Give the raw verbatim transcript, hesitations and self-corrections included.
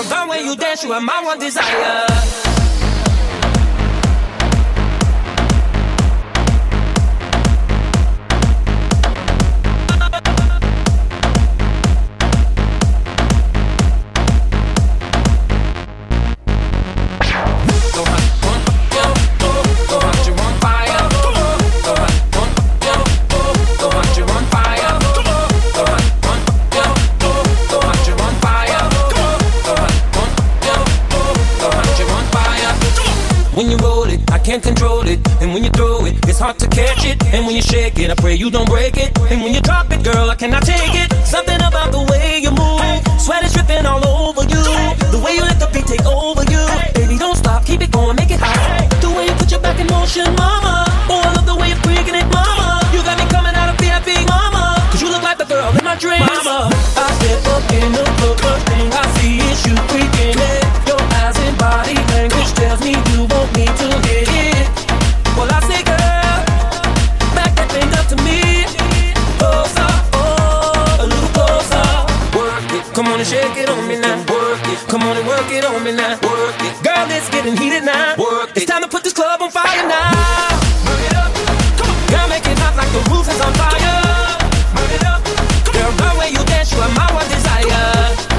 the way you dance, you are my one desire. When you roll it, I can't control it. And when you throw it, it's hard to catch it. And when you shake it, I pray you don't break it. And when you drop it, girl, I cannot take it. Something about the way you move, sweat is dripping all over you. The way you let the beat take over you. Baby, don't stop, keep it going, make it hot. The way you put your back in motion, mama. Oh, I love the way you're freaking it, mama. You got me coming out of V I P, mama. Cause you look like the girl in my dreams, mama. I step up in the club, first thing I see is you freaking it. Your eyes and body language tells me you want me to hit it. Well, I say, girl, back that thing up to me. Closer, oh, a little closer. Work it, come on and shake it on me now. Work it, come on and work it on me now. Work it, girl, it's getting heated now. Work it, it's time to put this club on fire now. Burn it up, come on. Girl, make it hot like the roof is on fire. Burn it up, girl, the way you dance, you are my one desire.